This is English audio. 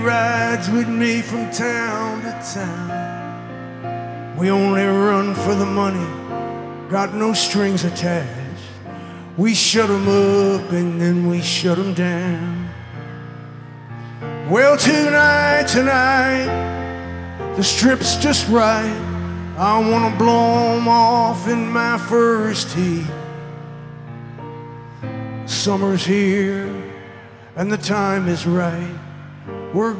Rides with me from town to town. We only run for the money, got no strings attached. We shut 'em up and then we shut 'em down. Well, tonight, the strip's just right. I wanna blow 'em off in my first heat. Summer's here and the time is right. We're